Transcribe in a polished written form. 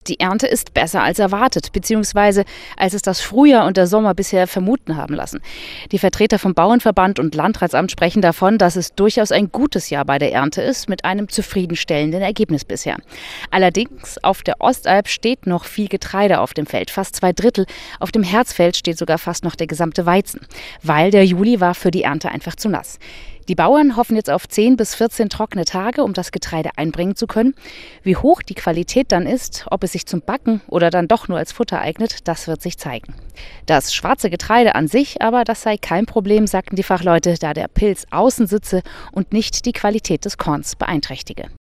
Die Ernte ist besser als erwartet, beziehungsweise als es das Frühjahr und der Sommer bisher vermuten haben lassen. Die Vertreter vom Bauernverband und Landratsamt sprechen davon, dass es durchaus ein gutes Jahr bei der Ernte ist, mit einem zufriedenstellenden Ergebnis bisher. Allerdings, auf der Ostalb steht noch viel Getreide auf dem Feld, fast 2/3. Auf dem Herzfeld steht sogar fast noch der gesamte Weizen, weil der Juli war für die Ernte einfach zu nass. Die Bauern hoffen jetzt auf 10 bis 14 trockene Tage, um das Getreide einbringen zu können. Wie hoch die Qualität dann ist, ob es sich zum Backen oder dann doch nur als Futter eignet, das wird sich zeigen. Das schwarze Getreide an sich aber, das sei kein Problem, sagten die Fachleute, da der Pilz außen sitze und nicht die Qualität des Korns beeinträchtige.